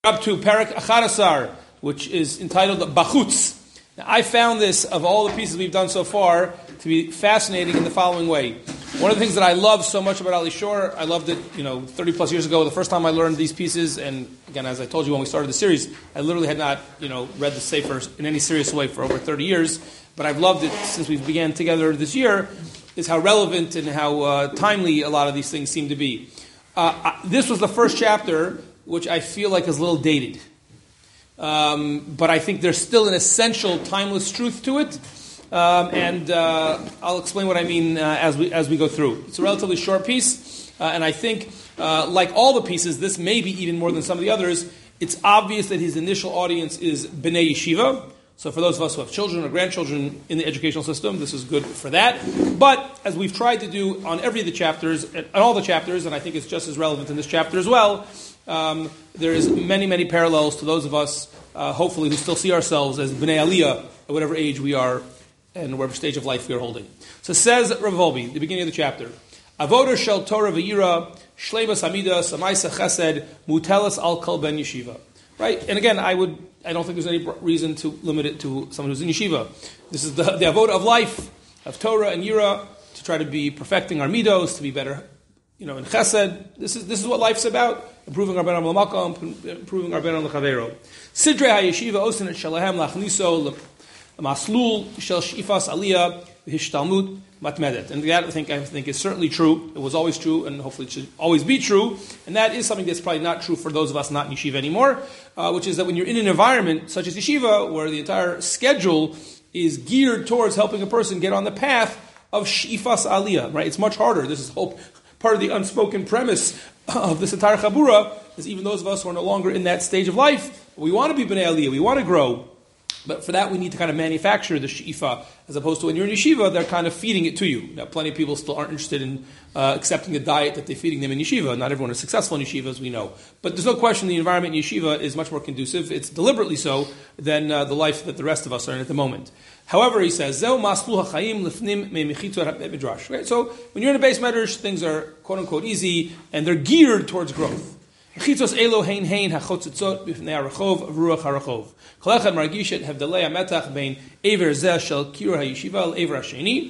Up to Parak Achadasar, which is entitled Bachutz. Now, I found this, of all the pieces we've done so far, to be fascinating in the following way. One of the things that I love so much about Ali Shor, I loved it, 30 plus years ago, the first time I learned these pieces, and again, as I told you when we started the series, I literally had not, read the Sefer in any serious way for over 30 years, but I've loved it since we began together this year, is how relevant and how timely a lot of these things seem to be. This was the first chapter, which I feel like is a little dated. But I think there's still an essential timeless truth to it. And I'll explain what I mean as we go through. It's a relatively short piece, and I think, like all the pieces, this may be even more than some of the others. It's obvious that his initial audience is Bnei Yeshiva. So for those of us who have children or grandchildren in the educational system, this is good for that. But as we've tried to do on every of the chapters, on all the chapters, and I think it's just as relevant in this chapter as well, there is many, many parallels to those of us, hopefully, who still see ourselves as Bnei Aliyah at whatever age we are and whatever stage of life we are holding. So says Rav Wolbe, the beginning of the chapter, Avodah shel Torah v'yira, shleimas hamida, samaisa chesed, mutelas al kol ben yeshiva. Right? And again, I don't think there's any reason to limit it to someone who's in yeshiva. This is the avodah of life, of Torah and yira, to try to be perfecting our midos, to be better, in chesed. This is what life's about. Improving our ben l'makom, improving our ben l'chavero. Sidrei ha'yeshiva osin et shalahem lachniso maslul shel shifas aliyah v'hishtalmut matmedet. And that I think is certainly true. It was always true, and hopefully it should always be true. And that is something that's probably not true for those of us not in yeshiva anymore, which is that when you're in an environment such as yeshiva, where the entire schedule is geared towards helping a person get on the path of shifas aliyah, right? It's much harder. This is part of the unspoken premise of this entire chabura, is even those of us who are no longer in that stage of life, we want to be bnei aliyah, we want to grow. But for that, we need to kind of manufacture the she'ifa, as opposed to when you're in yeshiva, they're kind of feeding it to you. Now, plenty of people still aren't interested in accepting the diet that they're feeding them in yeshiva. Not everyone is successful in yeshiva, as we know. But there's no question the environment in yeshiva is much more conducive. It's deliberately so than the life that the rest of us are in at the moment. However, he says, Zeu maslu ha'chaim lifnim me'mechitzot ha'midrash. Right? So, when you're in a base medrash, things are quote-unquote easy, and they're geared towards growth. Chitzos elo hein hachotzitzot b'fnei harachov ruach harachov. Kol echad margishet havdalei hametach bein ever zeh shel kirur hayeshiva al ever hasheni.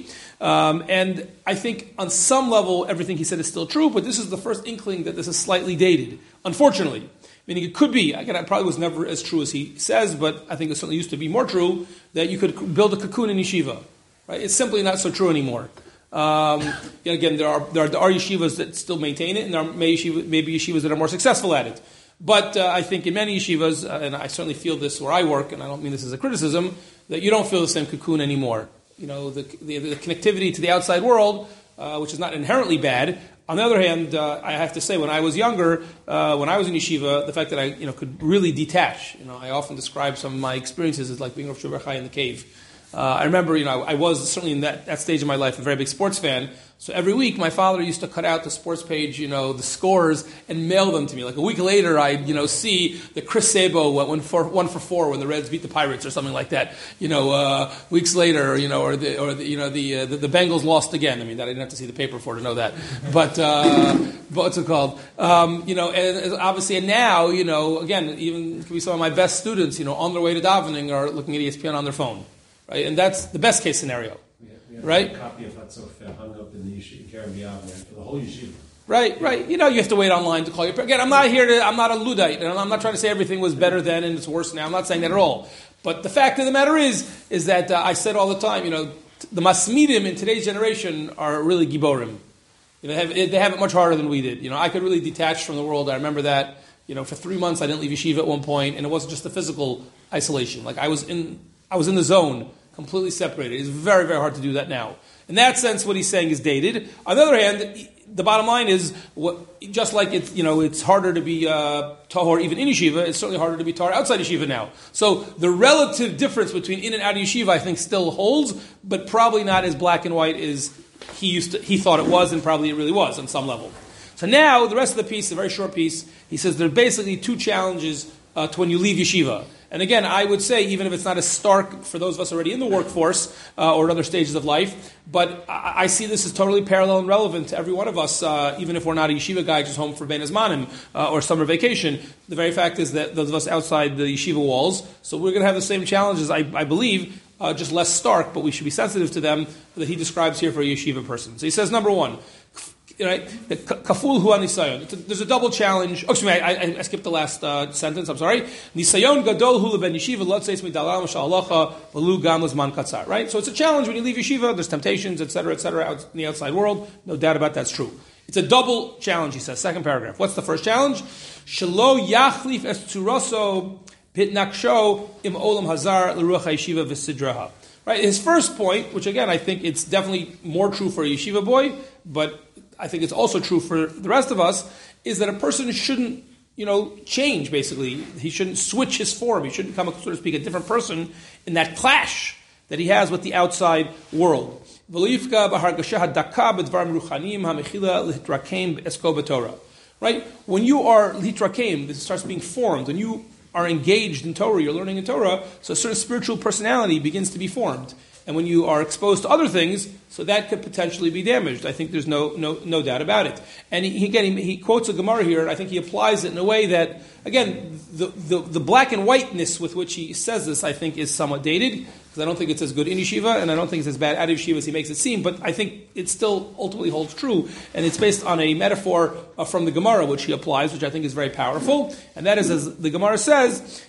And I think on some level everything he said is still true, but this is the first inkling that this is slightly dated. Unfortunately, meaning it could be. Again, it probably was never as true as he says, but I think it certainly used to be more true that you could build a cocoon in yeshiva. Right? It's simply not so true anymore. Again, there are yeshivas that still maintain it, and there are maybe yeshivas that are more successful at it. But I think in many yeshivas, and I certainly feel this where I work, and I don't mean this as a criticism, that you don't feel the same cocoon anymore. The connectivity to the outside world, which is not inherently bad. On the other hand, I have to say, when I was younger, when I was in yeshiva, the fact that I could really detach. I often describe some of my experiences as like being Rav Shlomo Bar Yochai in the cave. I remember, I was certainly in that stage of my life a very big sports fan. So every week, my father used to cut out the sports page, the scores, and mail them to me. Like a week later, I'd, see the Chris Sabo went 1 for 4 when the Reds beat the Pirates or something like that. Weeks later, or the Bengals lost again. I mean, that I didn't have to see the paper for to know that. But what's it called? And obviously, and now, again, even could be some of my best students, on their way to davening are looking at ESPN on their phone. Right, and that's the best case scenario, right? A copy of Hatzof hung up in the yeshiva, Kerem B'Avner, for the whole yeshiva. Right. You have to wait online to call your parents. Again, I'm not a Luddite, and I'm not trying to say everything was better then and it's worse now. I'm not saying that at all. But the fact of the matter is that I said all the time, the Masmidim in today's generation are really Giborim. They have it much harder than we did. I could really detach from the world. I remember that, for 3 months I didn't leave yeshiva at one point, and it wasn't just the physical isolation. Like I was in the zone, completely separated. It's very, very hard to do that now. In that sense, what he's saying is dated. On the other hand, the bottom line is, just like it's harder to be tahor even in yeshiva, it's certainly harder to be tahor outside yeshiva now. So the relative difference between in and out of yeshiva, I think, still holds, but probably not as black and white as he thought it was, and probably it really was on some level. So now, the rest of the piece, a very short piece, he says there are basically 2 challenges to when you leave yeshiva. And again, I would say, even if it's not as stark for those of us already in the workforce or at other stages of life, but I see this as totally parallel and relevant to every one of us, even if we're not a yeshiva guy just home for Ben Azmanim or summer vacation. The very fact is that those of us outside the yeshiva walls, so we're going to have the same challenges, I believe, just less stark, but we should be sensitive to them that he describes here for a yeshiva person. So he says, number one, right? Kaful hu anisayon. There's a double challenge. Oh, excuse me, I skipped the last sentence. I'm sorry. Nisayon gadol hu leben yeshiva lotzeis midalal mashalacha v'lu gam lezman katzar. Right. So it's a challenge when you leave yeshiva. There's temptations, etc., out in the outside world. No doubt about that's true. It's a double challenge. He says. Second paragraph. What's the first challenge? Shelo yachlif es tzuroso pitnaksho im olam hazar l'ruach yeshiva v'sidraha. Right. His first point, which again I think it's definitely more true for a yeshiva boy, but I think it's also true for the rest of us, is that a person shouldn't, change, basically. He shouldn't switch his form. He shouldn't become, so to speak, a different person in that clash that he has with the outside world. Right? When you are litrakem, this starts being formed. When you are engaged in Torah, you're learning in Torah, so a certain spiritual personality begins to be formed. And when you are exposed to other things, so that could potentially be damaged. I think there's no doubt about it. And he quotes a Gemara here, and I think he applies it in a way that, again, the black and whiteness with which he says this, I think, is somewhat dated, because I don't think it's as good in yeshiva, and I don't think it's as bad out of yeshiva as he makes it seem, but I think it still ultimately holds true, and it's based on a metaphor from the Gemara, which he applies, which I think is very powerful, and that is, as the Gemara says,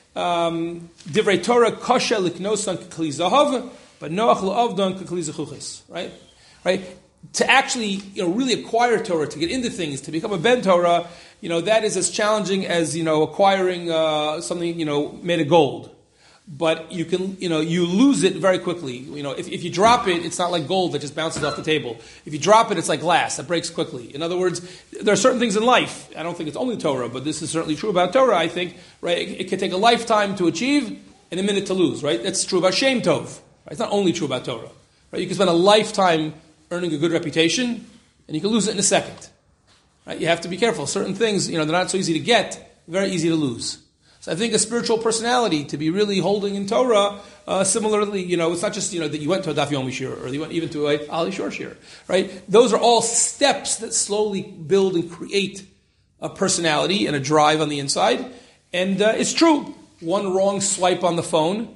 Divrei Torah kosher liknosan k'kli zahav, but noach la'avdan k'kli zechuchis, right? Right? To actually, really acquire Torah, to get into things, to become a ben Torah, that is as challenging as, acquiring something, made of gold. But you can, you lose it very quickly. If you drop it, it's not like gold that just bounces off the table. If you drop it, it's like glass that breaks quickly. In other words, there are certain things in life. I don't think it's only Torah, but this is certainly true about Torah. I think, right? It can take a lifetime to achieve and a minute to lose, right? That's true about Shem Tov. Right? It's not only true about Torah, right? You can spend a lifetime earning a good reputation, and you can lose it in a second. Right? You have to be careful. Certain things, they're not so easy to get, very easy to lose. So I think a spiritual personality, to be really holding in Torah, similarly, it's not just, that you went to a Daf Yomi shir, or you went even to a Ali Shor shir, right? Those are all steps that slowly build and create a personality and a drive on the inside. And it's true. One wrong swipe on the phone,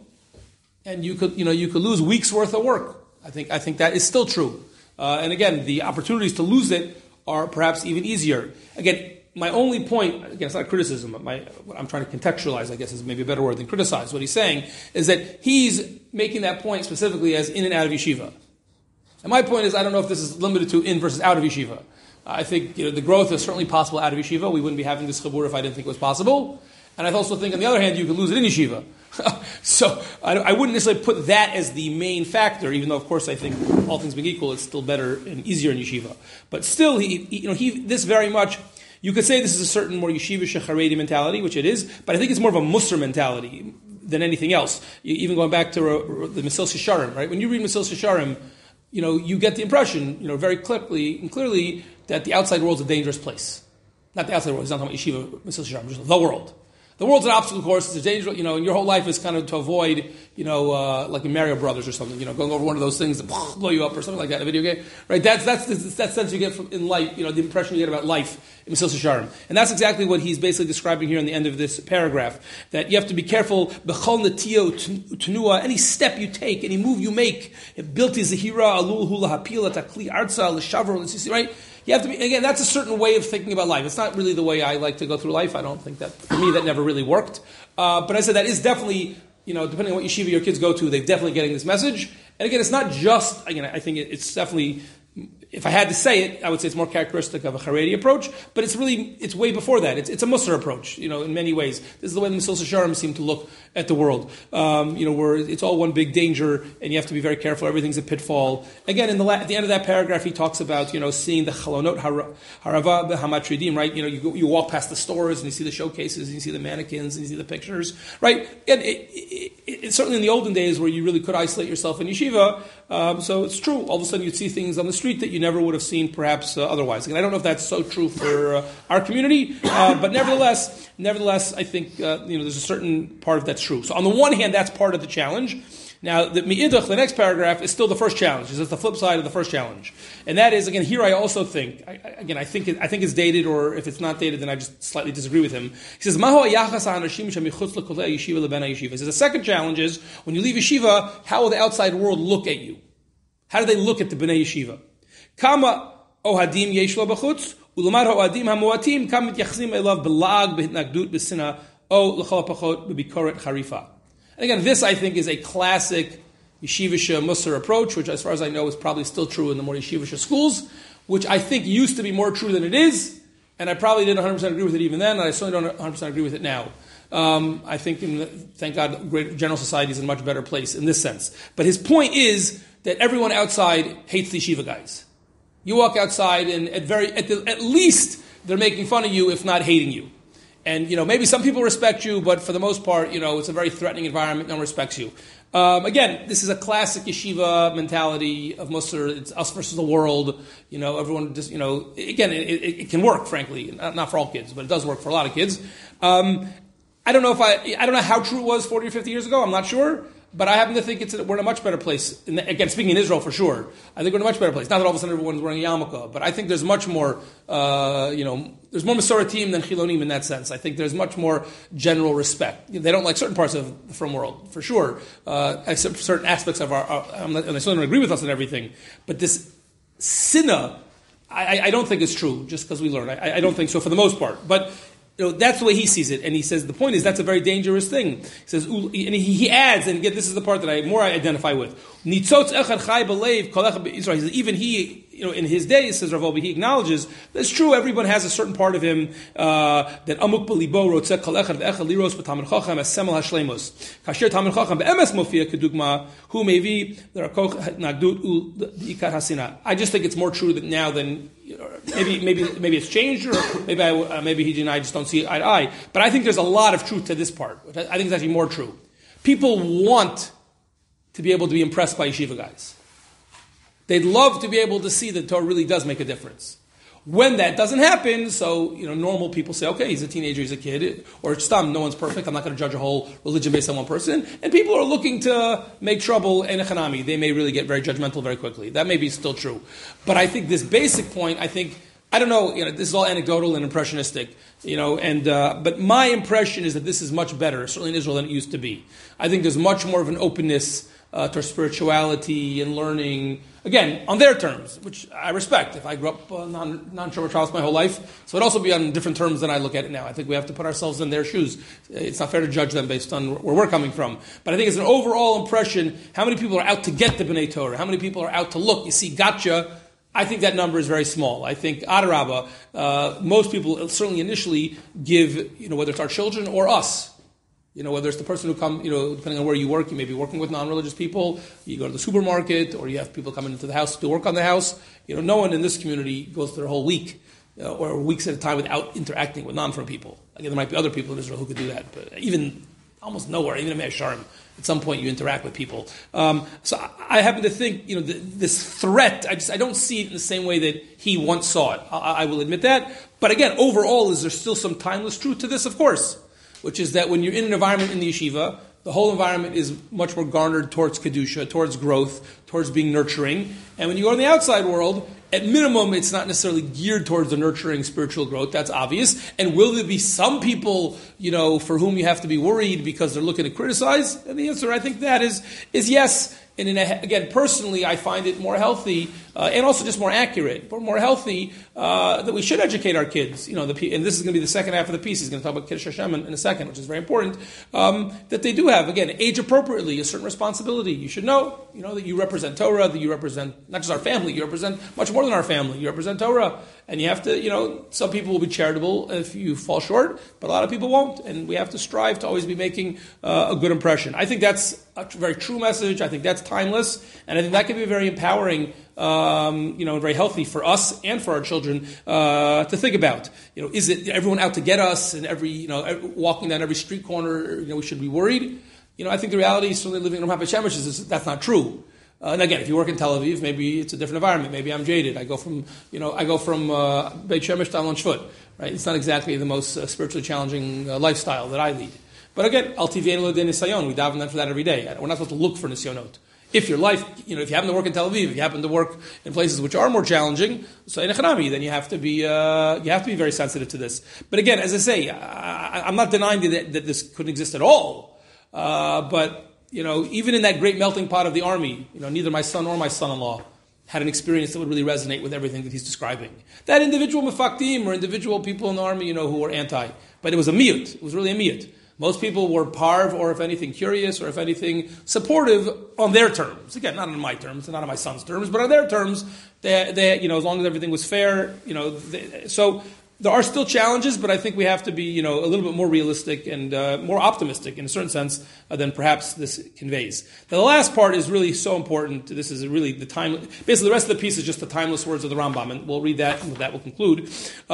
and you could lose weeks worth of work. I think that is still true. And again, the opportunities to lose it are perhaps even easier. Again, my only point, again, it's not a criticism, what I'm trying to contextualize, I guess is maybe a better word than criticize. What he's saying is that he's making that point specifically as in and out of yeshiva. And my point is, I don't know if this is limited to in versus out of yeshiva. I think the growth is certainly possible out of yeshiva. We wouldn't be having this chibur if I didn't think it was possible. And I also think, on the other hand, you could lose it in yeshiva. So I wouldn't necessarily put that as the main factor, even though, of course, I think all things being equal, it's still better and easier in yeshiva. But still, this very much, you could say this is a certain more yeshiva shecharedi mentality, which it is, but I think it's more of a Musar mentality than anything else. Even going back to the Mesil Shisharim, right? When you read Mesil Shisharim, you get the impression, very clearly that the outside world's a dangerous place. Not the outside world, he's not talking about yeshiva, Mesil Shisharim, just the world. The world's an obstacle course. It's a dangerous, and your whole life is kind of to avoid, like in Mario Brothers or something, going over one of those things that blow you up or something like that in a video game, right? That's that sense you get from in life, the impression you get about life in Mesil Shisharim. And that's exactly what he's basically describing here in the end of this paragraph, that you have to be careful, b'chol netio tenua, any step you take, any move you make, bilti zehira alul hula hapila takli arza l'shavor l'sisi, right? You have to be, again, that's a certain way of thinking about life. It's not really the way I like to go through life. I don't think that, for me, that never really worked. But I said that is definitely, depending on what yeshiva your kids go to, they're definitely getting this message. And again, it's not just, again, I think it's definitely, if I had to say it, I would say it's more characteristic of a Haredi approach, but it's way before that. It's a Musar approach, in many ways. This is the way the Mesil Shisharim seem to look at the world, where it's all one big danger, and you have to be very careful. Everything's a pitfall. Again, at the end of that paragraph, he talks about, seeing the Chalonot Harava Hamatridim, right? You walk past the stores, and you see the showcases, and you see the mannequins, and you see the pictures, right? And it's certainly in the olden days where you really could isolate yourself in yeshiva, so it's true. All of a sudden you'd see things on the street that you never would have seen perhaps otherwise. And I don't know if that's so true for our community, but nevertheless, I think there's a certain part of that's true. So on the one hand, that's part of the challenge. Now, the Mi'idach, the next paragraph, is still the first challenge. It's the flip side of the first challenge. And that is, again, here I also think, I think it's dated, or if it's not dated, then I just slightly disagree with him. He says, He says, the second challenge is, when you leave yeshiva, how will the outside world look at you? How do they look at the Bnei Yeshiva? Kama ohadim yesh lo b'chutz, ulamad ohadim hamuatim, kam mityaxzim elav b'lag, b'hitnagdut, b'sina, o l'chol ha'pachot, b'bikoret harifa. And again, this, I think, is a classic yeshivisha musar approach, which, as far as I know, is probably still true in the more yeshivisha schools, which I think used to be more true than it is, and I probably didn't 100% agree with it even then, and I certainly don't 100% agree with it now. I think, thank God, great general society is in a much better place in this sense. But his point is that everyone outside hates the yeshiva guys. You walk outside, and at least they're making fun of you, if not hating you. And, maybe some people respect you, but for the most part, it's a very threatening environment. No one respects you. Again, this is a classic yeshiva mentality of Musar. It's us versus the world. Everyone just, again, it can work, frankly. Not for all kids, but it does work for a lot of kids. I don't know how true it was 40 or 50 years ago. I'm not sure. But I happen to think we're in a much better place. Again, speaking in Israel for sure, I think we're in a much better place. Not that all of a sudden everyone's wearing a yarmulke, but I think there's much more, there's more Masoretim than Chilonim in that sense. I think there's much more general respect. They don't like certain parts of the Frum world, for sure. Certain aspects of and they certainly don't agree with us on everything. But this sinna, I don't think is true, just because we learn. I don't think so for the most part. But that's the way he sees it, and he says the point is that's a very dangerous thing. He says, and he adds, and again, this is the part that I identify with. He says, even he, in his days, says Rav Wolbe, he acknowledges that's true. Everyone has a certain part of him that amuk b'libo rotzeh kol echad ve'echad liros b'tamid chacham as semel hashleimus. Kasher tamid chacham be'emes mofia kedugma hu mevi l'rakoch nagdut u'ikar hasina. I just think it's more true that now than maybe it's changed, or maybe he and I just don't see eye to eye. But I think there's a lot of truth to this part. I think it's actually more true. People want to be able to be impressed by yeshiva guys. They'd love to be able to see that Torah really does make a difference. When that doesn't happen, so normal people say, okay, he's a teenager, he's a kid, or no one's perfect. I'm not going to judge a whole religion based on one person. And people are looking to make trouble in Echanami. They may really get very judgmental very quickly. That may be still true, but I think this basic point, I don't know. This is all anecdotal and impressionistic, but my impression is that this is much better, certainly in Israel, than it used to be. I think there's much more of an openness to spirituality and learning, again, on their terms, which I respect. If I grew up non-Shomer Shabbos my whole life, so it'd also be on different terms than I look at it now. I think we have to put ourselves in their shoes. It's not fair to judge them based on where we're coming from. But I think it's an overall impression, how many people are out to get the B'nai Torah? How many people are out to look? You see, gotcha. I think that number is very small. I think, Adarabba, most people certainly initially give, whether it's our children or us, whether it's the person who come, depending on where you work, you may be working with non-religious people, you go to the supermarket, or you have people coming into the house to work on the house. No one in this community goes through their whole week, or weeks at a time without interacting with non-Frum people. Again, there might be other people in Israel who could do that, but even almost nowhere, even in Mea Shearim, at some point you interact with people. So I happen to think, this threat, I don't see it in the same way that he once saw it. I will admit that. But again, overall, is there still some timeless truth to this? Of course. Which is that when you're in an environment in the yeshiva, the whole environment is much more garnered towards kedusha, towards growth, towards being nurturing. And when you go in the outside world, at minimum, it's not necessarily geared towards the nurturing spiritual growth. That's obvious. And will there be some people, for whom you have to be worried because they're looking to criticize? And the answer, I think, that is yes. And again, personally, I find it more healthy and also just more accurate, but more healthy that we should educate our kids. And this is going to be the second half of the piece. He's going to talk about Kiddush Hashem in a second, which is very important. That they do have, again, age appropriately, a certain responsibility. You should know, that you represent Torah, that you represent not just our family, you represent much more than our family. You represent Torah, and you have to, some people will be charitable if you fall short, but a lot of people won't, and we have to strive to always be making a good impression. I think that's a very true message. I think that's timeless, and I think that can be very empowering, and very healthy for us and for our children to think about. Is it everyone out to get us, and walking down every street corner? We should be worried. I think the reality is certainly living in Ramat Beit Shemesh is that's not true. And again, if you work in Tel Aviv, maybe it's a different environment. Maybe I'm jaded. I go from Beit Shemesh to Alon Shvut. Right? It's not exactly the most spiritually challenging lifestyle that I lead. But again, Al Tivein Lo De Nisayon. We daven for that every day. We're not supposed to look for nisyonot. If your life, if you happen to work in Tel Aviv, if you happen to work in places which are more challenging, so in Echanami, then you have to be very sensitive to this. But again, as I say, I'm not denying that this couldn't exist at all. But even in that great melting pot of the army, neither my son or my son-in-law had an experience that would really resonate with everything that he's describing. That individual mefakdim or individual people in the army, who were anti, but it was a miyut. It was really a miyut. Most people were parv, or if anything, curious, or if anything, supportive on their terms. Again, not on my terms, not on my son's terms, but on their terms. They as long as everything was fair, so there are still challenges, but I think we have to be, a little bit more realistic and more optimistic in a certain sense than perhaps this conveys. Now, the last part is really so important. This is really the time. Basically, the rest of the piece is just the timeless words of the Rambam, and we'll read that, and with that we'll conclude.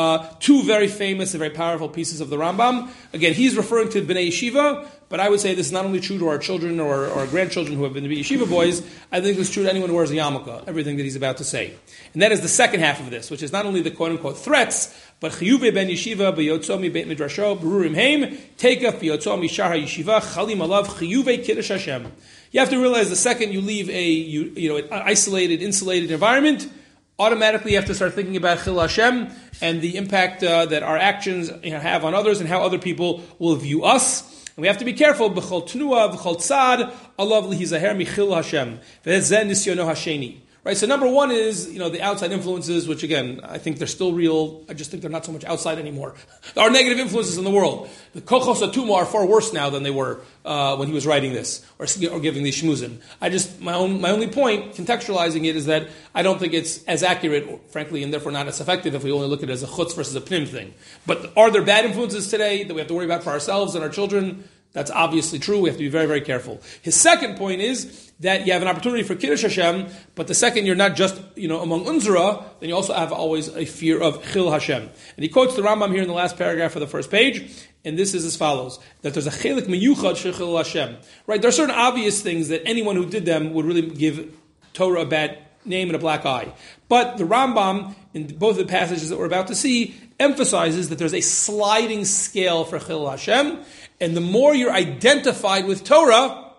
Two very famous and very powerful pieces of the Rambam. Again, he's referring to Bnei Yeshiva, but I would say this is not only true to our children or our grandchildren who have been to be yeshiva boys. I think it's true to anyone who wears a yarmulke, everything that he's about to say. And that is the second half of this, which is not only the quote-unquote threats, but chiyuve ben yeshiva b'yotzo mi beit midrasho berurim heim takef b'yotzo mi shar yeshiva chalim alav chiyuve kiddush Hashem. You have to realize the second you leave an isolated, insulated environment, automatically you have to start thinking about chil Hashem and the impact that our actions have on others and how other people will view us. And we have to be careful. B'chol tnuah v'chol tzad alav lihizaher michil Hashem v'zeh nisyono hasheni. Right, so number one is, the outside influences, which again, I think they're still real. I just think they're not so much outside anymore. There are negative influences in the world. The kochos atuma are far worse now than they were when he was writing this or giving these shmuzim. My only point, contextualizing it, is that I don't think it's as accurate, frankly, and therefore not as effective if we only look at it as a chutz versus a pnim thing. But are there bad influences today that we have to worry about for ourselves and our children? That's obviously true. We have to be very, very careful. His second point is that you have an opportunity for Kiddush Hashem, but the second you're not just, among Unzra, then you also have always a fear of Chil Hashem. And he quotes the Rambam here in the last paragraph of the first page, and this is as follows, that there's a chelik miyuchad shechil Hashem. Right, there are certain obvious things that anyone who did them would really give Torah a bad name and a black eye. But the Rambam, in both of the passages that we're about to see, emphasizes that there's a sliding scale for Chil Hashem, and the more you're identified with Torah,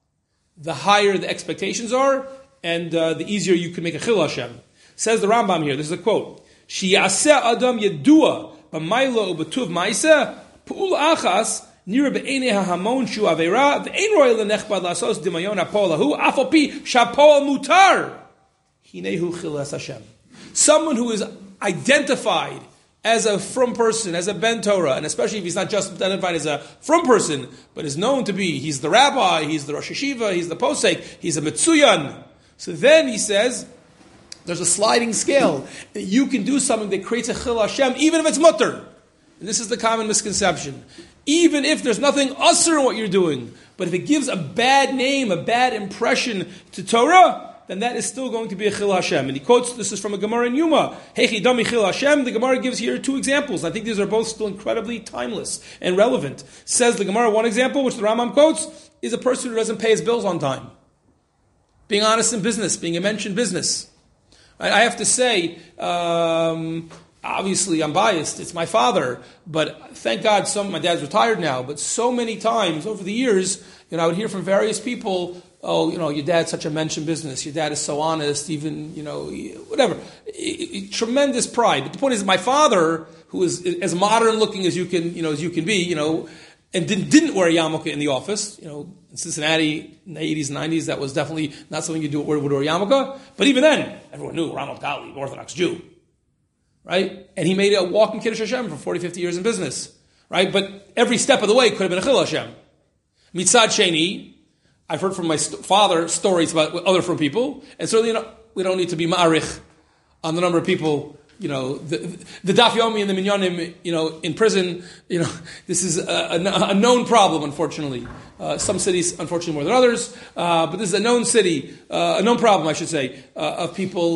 the higher the expectations are, and the easier you can make a Chil Hashem. Says the Rambam here, this is a quote, Shiyaseh Adam Yedua b'mayla u'b'tuv ma'iseh pu'ul achas nira be'enei ha'hamon shu aveira ve'en roy lenechbad lasos dimayon ha'pol lahu afal pi shapol mutar hinehu Chil Hashem. Someone who is identified as a from person, as a ben Torah, and especially if he's not just identified as a from person, but is known to be, he's the rabbi, he's the Rosh Hashiva, he's the posek, he's a Metzuyan. So then he says, there's a sliding scale. That you can do something that creates a Chil Hashem, even if it's mutter. And this is the common misconception. Even if there's nothing usher in what you're doing, but if it gives a bad name, a bad impression to Torah, then that is still going to be a Chil Hashem. And he quotes, this is from a Gemara in Yuma, Hechi Dami Chil Hashem. The Gemara gives here two examples. I think these are both still incredibly timeless and relevant. Says the Gemara, one example, which the Rambam quotes, is a person who doesn't pay his bills on time. Being honest in business, being a mensch in business. I have to say, obviously I'm biased, it's my father, but thank God my dad's retired now, but so many times over the years, I would hear from various people, your dad's such a mensch in business. Your dad is so honest, even, whatever. Tremendous pride. But the point is, my father, who is as modern looking as you can be, and didn't wear a yarmulke in the office, in Cincinnati in the 80s and 90s, that was definitely not something you would wear a yarmulke. But even then, everyone knew Rambam Gali, Orthodox Jew. Right? And he made a walk in Kiddush Hashem for 40, 50 years in business. Right? But every step of the way could have been a Chil Hashem. Mitzad Sheni, I've heard from my father stories about other from people, and certainly we don't need to be ma'arich on the number of people, the Daf Yomi and the Minyanim, in prison, this is a known problem, unfortunately. Some cities, unfortunately, more than others, but this is a known problem, I should say, of people,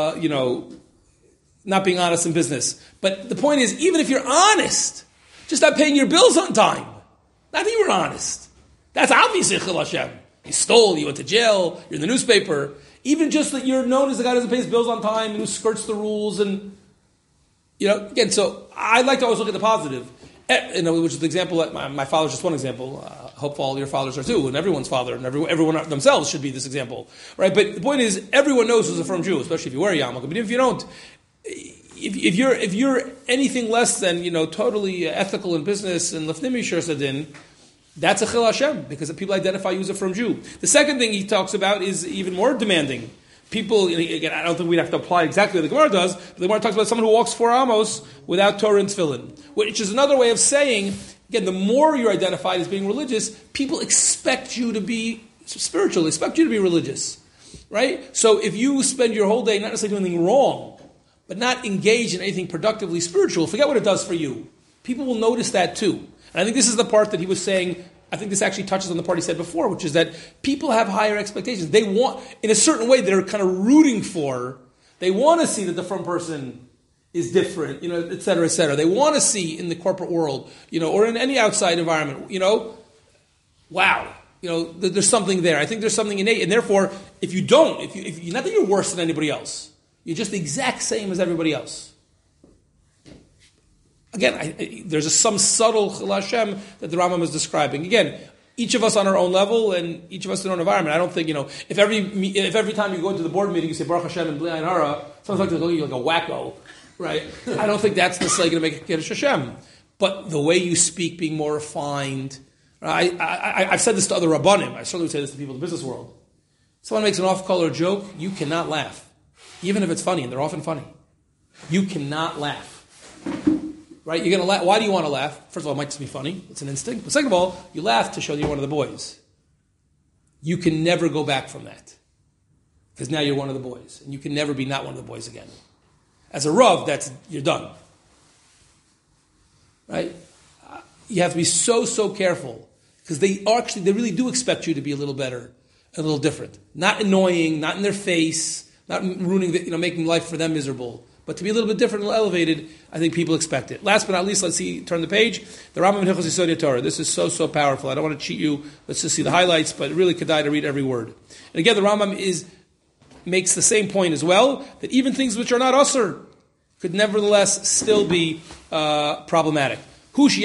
not being honest in business. But the point is, even if you're honest, just not paying your bills on time, not that you were honest. That's obviously Chil Hashem. You stole, you went to jail, you're in the newspaper. Even just that you're known as the guy who doesn't pay his bills on time and who skirts the rules and, again, so I like to always look at the positive. Which is the example that my father's just one example. Hope all your fathers are too, and everyone's father, and everyone themselves should be this example, right? But the point is, everyone knows who's a firm Jew, especially if you wear a yarmulke. But if you don't, if you're anything less than totally ethical in business and lefnimi shur sadin, that's a chil Hashem because people identify you as a firm Jew. The second thing he talks about is even more demanding. People, again, I don't think we'd have to apply exactly what the Gemara does, but the Gemara talks about someone who walks 4 amos without Torah and tefillin, which is another way of saying, again, the more you're identified as being religious, people expect you to be spiritual, expect you to be religious, right? So if you spend your whole day not necessarily doing anything wrong, but not engage in anything productively spiritual, forget what it does for you. People will notice that too. And I think this is the part that he was saying. I think this actually touches on the part he said before, which is that people have higher expectations. They want, in a certain way, they're kind of rooting for, they want to see that the firm person is different, et cetera, et cetera. They want to see in the corporate world, or in any outside environment, wow, there's something there. I think there's something innate. And therefore, if you don't, if you not that you're worse than anybody else, you're just the exact same as everybody else. Again, there's some subtle chil Hashem that the Rambam is describing. Again, each of us on our own level and each of us in our own environment. I don't think, if every time you go into the board meeting you say Baruch Hashem and Bli Ayin Hara, someone's like to look at you like a wacko, right? I don't think that's necessarily going to make it Kiddush Hashem. But the way you speak being more refined, I've said this to other Rabbanim, I certainly would say this to people in the business world. Someone makes an off-color joke, you cannot laugh. Even if it's funny, and they're often funny. You cannot laugh. Right? You're going to laugh. Why do you want to laugh? First of all, it might just be funny. It's an instinct. But second of all, you laugh to show that you're one of the boys. You can never go back from that. Because now you're one of the boys. And you can never be not one of the boys again. As a Rav, you're done. Right? You have to be so careful. Because they really do expect you to be a little better, a little different. Not annoying, not in their face, not ruining, making life for them miserable. But to be a little bit different and elevated, I think people expect it. Last but not least, turn the page. The Rambam in Hilchos Yesodei Torah. This is so powerful. I don't want to cheat you. Let's just see the highlights, but it really could die to read every word. And again, the Rambam makes the same point as well, that even things which are not usur could nevertheless still be problematic. If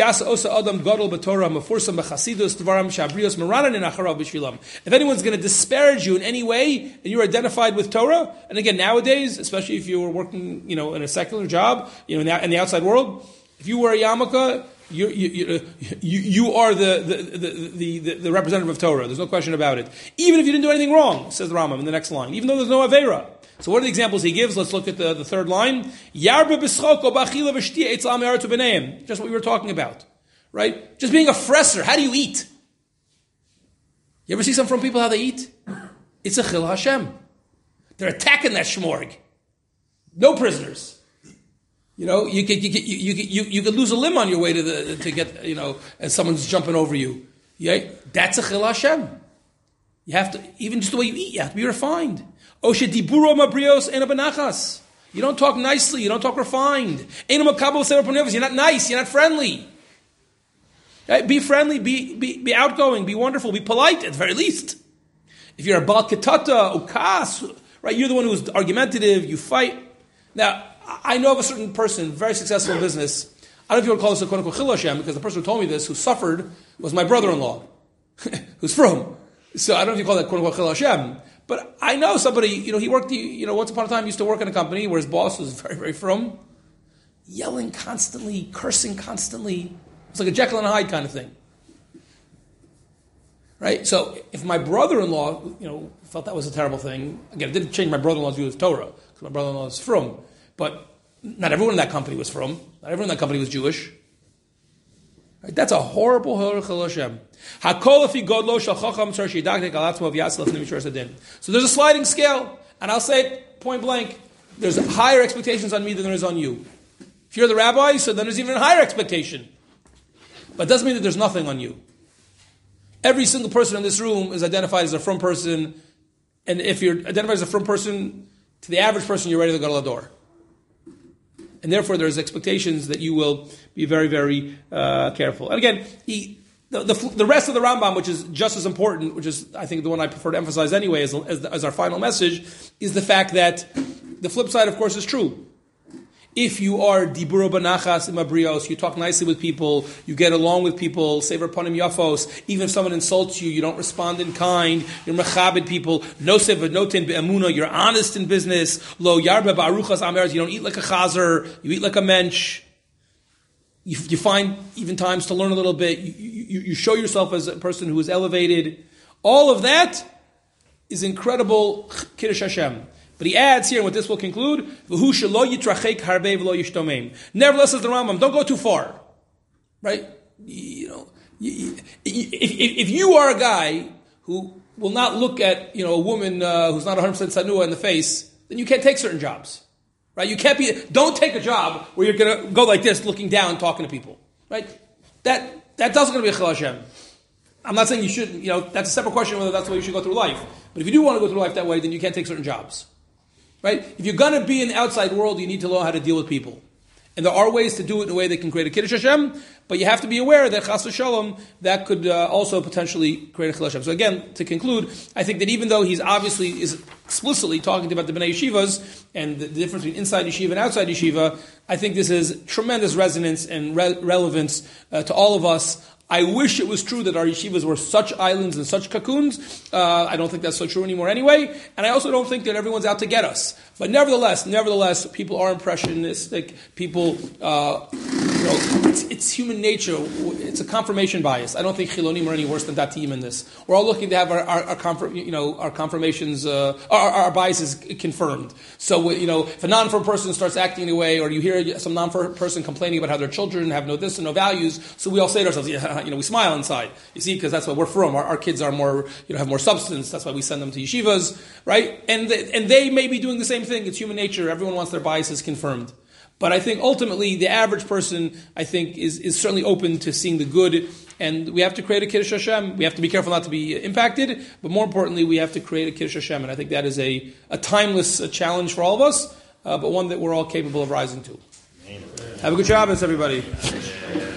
anyone's going to disparage you in any way, and you're identified with Torah, and again, nowadays, especially if you were working, in a secular job, in the outside world, if you wear a yarmulke, you are the representative of Torah. There's no question about it. Even if you didn't do anything wrong, says the Rambam in the next line. Even though there's no Aveira. So what are the examples he gives? Let's look at the third line. Just what we were talking about. Right? Just being a fresser. How do you eat? You ever see some from people how they eat? It's a chil Hashem. They're attacking that shmorg. No prisoners. You could lose a limb on your way to get, and someone's jumping over you. Yeah, that's a chil Hashem. You have to, even just the way you eat, you have to be refined. Oshe diburo mabrios ena benachas. You don't talk nicely, you don't talk refined. Ena makabel sever ponevos. You're not nice, you're not friendly. Right? Be friendly, be outgoing, be wonderful, be polite at the very least. If you're a bal ketata, ukas, right, you're the one who's argumentative, you fight. Now, I know of a certain person, very successful in business. I don't know if you want to call this a quote-unquote chil Hashem, because the person who told me this, who suffered, was my brother-in-law, who's from. So I don't know if you call that quote-unquote chil Hashem. But I know somebody, he worked, once upon a time, he used to work in a company where his boss was very, very from, yelling constantly, cursing constantly. It's like a Jekyll and Hyde kind of thing. Right? So if my brother-in-law, felt that was a terrible thing, again, it didn't change my brother-in-law's view of Torah, because my brother-in-law is from. But not everyone in that company was from. Not everyone in that company was Jewish. Right? That's a horrible chil Hashem. So there's a sliding scale, and I'll say it point blank. There's higher expectations on me than there is on you. If you're the rabbi, so then there's even a higher expectation. But it doesn't mean that there's nothing on you. Every single person in this room is identified as a frum person, and if you're identified as a frum person, to the average person, you're ready to go to the door. And therefore, there's expectations that you will be very, very careful. And again, The rest of the Rambam, which is just as important, which is, I think, the one I prefer to emphasize anyway as our final message, is the fact that the flip side, of course, is true. If you are diburo banachas imabrios, you talk nicely with people, you get along with people, sever panim yafos, even if someone insults you, you don't respond in kind, you're mechabed people, no sever notin be'emuna, you're honest in business, lo yarba ba'aruchas ameres, you don't eat like a chazer, you eat like a mensch. You find even times to learn a little bit. You show yourself as a person who is elevated. All of that is incredible Kiddush Hashem. But he adds here, and with this we'll conclude, nevertheless, says the Rambam, don't go too far. Right? If you are a guy who will not look at a woman who's not 100% sanua in the face, then you can't take certain jobs. Right? You can't don't take a job where you're going to go like this, looking down, talking to people. Right? That doesn't going to be a Chil Hashem. I'm not saying you shouldn't, that's a separate question whether that's the way you should go through life. But if you do want to go through life that way, then you can't take certain jobs. Right? If you're going to be in the outside world, you need to learn how to deal with people. And there are ways to do it in a way that can create a Kiddush Hashem, but you have to be aware that Chas v'Shalom, that could also potentially create a Chil Hashem. So again, to conclude, I think that even though he's obviously is explicitly talking about the Bnei Yeshivas and the difference between inside Yeshiva and outside Yeshiva, I think this is tremendous resonance and relevance to all of us. I wish it was true that our yeshivas were such islands and such cocoons. I don't think that's so true anymore anyway. And I also don't think that everyone's out to get us. But nevertheless, people are impressionistic. People, it's human nature. It's a confirmation bias. I don't think Chilonim are any worse than Datim in this. We're all looking to have our confirmations, our biases confirmed. So, if a non-firm person starts acting in a way, or you hear some non-firm person complaining about how their children have no this and no values, so we all say to ourselves, we smile inside. You see, because that's what we're from. Our kids are more, have more substance. That's why we send them to yeshivas, right? And they may be doing the same thing. It's human nature. Everyone wants their biases confirmed. But I think ultimately the average person, I think, is certainly open to seeing the good. And we have to create a Kiddush Hashem. We have to be careful not to be impacted. But more importantly, we have to create a Kiddush Hashem. And I think that is a timeless challenge for all of us, but one that we're all capable of rising to. Have a good Shabbos, everybody.